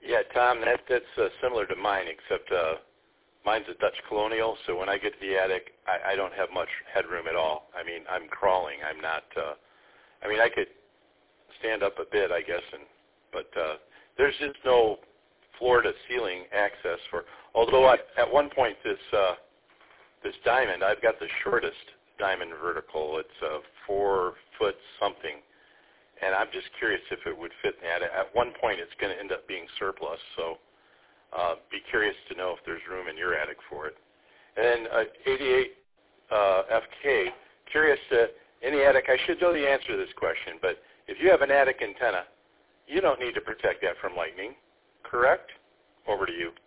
Yeah, Tom, that's similar to mine, except mine's a Dutch Colonial, so when I get to the attic, I don't have much headroom at all. I mean, I'm crawling. I'm not, I could stand up a bit, I guess, but there's just no floor-to-ceiling access although at one point this diamond, I've got the shortest diamond vertical. It's 4 foot something. And I'm just curious if it would fit in the attic. At one point, it's going to end up being surplus, so be curious to know if there's room in your attic for it. And then 88 FK, curious in the attic, I should know the answer to this question, but if you have an attic antenna, you don't need to protect that from lightning, correct? Over to you.